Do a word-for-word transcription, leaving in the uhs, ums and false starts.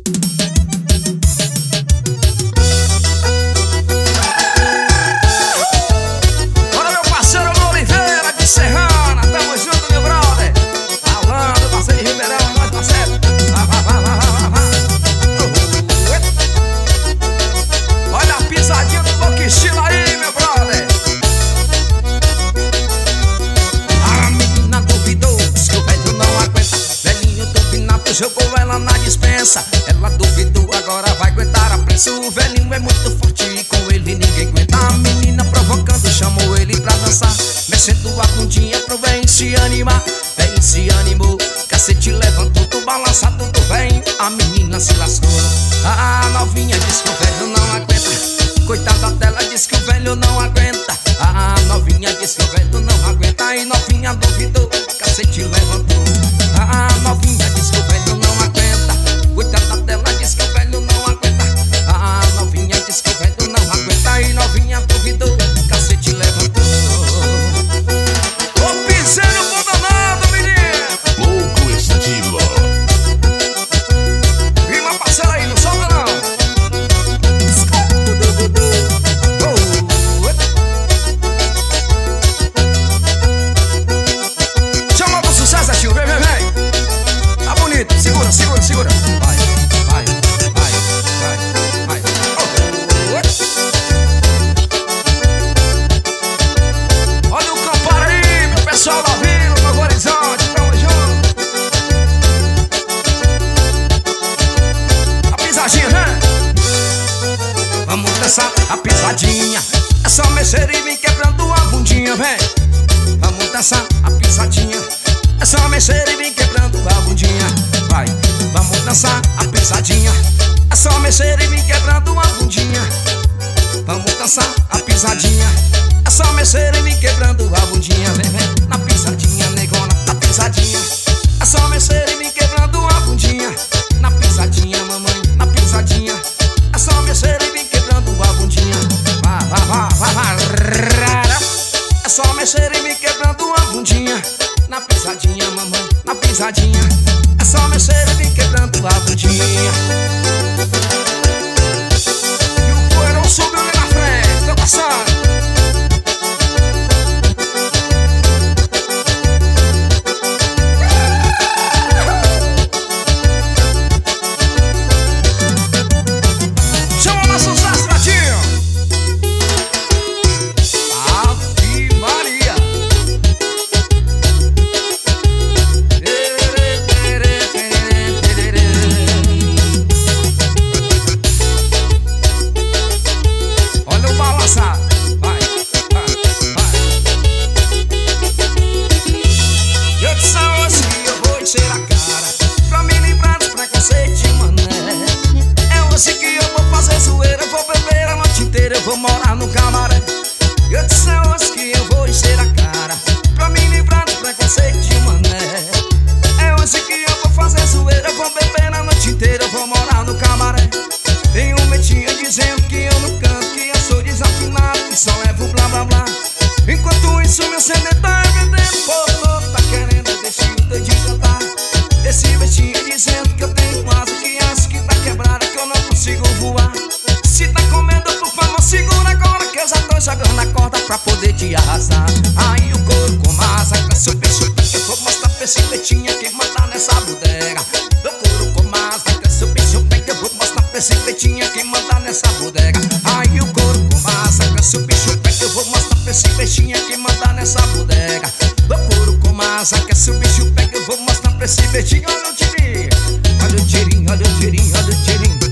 Jogou ela na dispensa, ela duvidou, agora vai aguentar a prensa. O velhinho é muito forte e com ele ninguém aguenta. A menina provocando chamou ele pra dançar, mexendo a bundinha pro vem se animar. Vem se animou, cacete levantou, tu balança tudo vem. A menina se lascou, a novinha diz que o velho não aguenta. Coitada dela, diz que o velho não aguenta. A novinha diz que o velho não aguenta. E novinha duvidou, cacete levantou. A novinha diz que o velho não aguenta. Coitada dela, diz que o velho não aguenta. A novinha diz que o velho não aguenta. E novinha duvidou, cacete levantou. Ô piseiro bom danado, menino. Louco estilo. E uma parcela aí, não solta não. Chama pro sucesso, tio, vem, vem, vem. Tá bonito, segura, segura, segura. Vai, vai, vai, vai, vai. Oh. Olha o Campara aí, meu pessoal lá vindo, Novo Horizonte, tamo junto. A pisadinha, né? Vamos dançar a pisadinha. É só mexer e vir quebrando a bundinha, vem. Vamos dançar a pisadinha. É só mexer e vir quebrando a bundinha. Vai, vamos dançar a pisadinha. É só mexer e vir quebrando a bundinha. Vamos dançar a pisadinha. É só mexer e vir quebrando a bundinha. Vem, vem, na pisadinha, negona, na pisadinha. É só mexer e vir quebrando a bundinha. Na pisadinha, mamãe, na pisadinha. É só mexer e vir quebrando a bundinha. Vai, vai, vai, vai, vai. É só mexer e vir quebrando a bundinha. Na pisadinha, mamãe, na pisadinha. É só mexer e vir quebrando a bundinha. E o poeirão subiu ali na frente, tô passando. Chama mais sucesso, gatinho. Ave Maria. Olha o balançado. Vai, vai, vai. Eu disse a hoje que eu vou encher a cara pra me livrar dos preconceitos de mané. É hoje que eu vou fazer zoeira, eu vou beber a noite inteira, eu vou morar no camaré. Eu disse a hoje que eu vou encher a cara pra me livrar dos preconceitos de mané. É hoje que eu vou fazer zoeira, eu vou beber a noite inteira, eu vou morar no camaré. Tem um metinha dizendo que eu não canto, que eu sou desafinado, que só levo blá blá blá. Enquanto isso meu C D tá vendendo, pô, tá querendo deixar o teu de cantar. Esse metinha dizendo que eu tenho asa, que acho que tá quebrada, que eu não consigo voar. Se tá com medo, por favor, segura agora, que eu já tô jogando a corda pra poder te arrasar. Aí o couro com asa, cresce o peixe, eu vou mostrar pra esse metinha que manda nessa bodega. O couro com asa, cresce o peixe, eu vou mostrar pra esse metinha que manda nessa bodega. Aí o couro com asa, cresce o peixe, eu vou mostrar pra esse peixinha que manda nessa bodega. O couro com asa, cresce o bicho pega, eu vou mostrar pra esse peixinho. Olha o tirinho, olha o tirinho, olha o tirinho, olha o tirinho.